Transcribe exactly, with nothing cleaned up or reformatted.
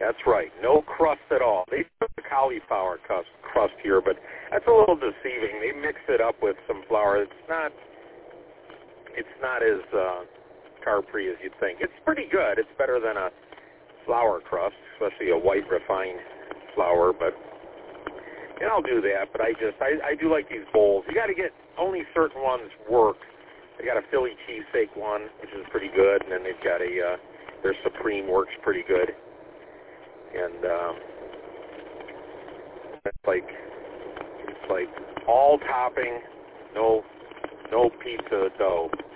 That's right. No crust at all. They put the cauliflower crust, crust here, but that's a little deceiving. They mix it up with some flour. It's not. It's not as uh, carb-free as you'd think. It's pretty good. It's better than a flour crust, especially a white refined flour. But and I'll do that. But I just I, I do like these bowls. You got to get only certain ones work. They got a Philly cheesesteak one, which is pretty good, and then they've got a uh, their Supreme works pretty good. And um, it's like it's like all topping, no no pizza dough.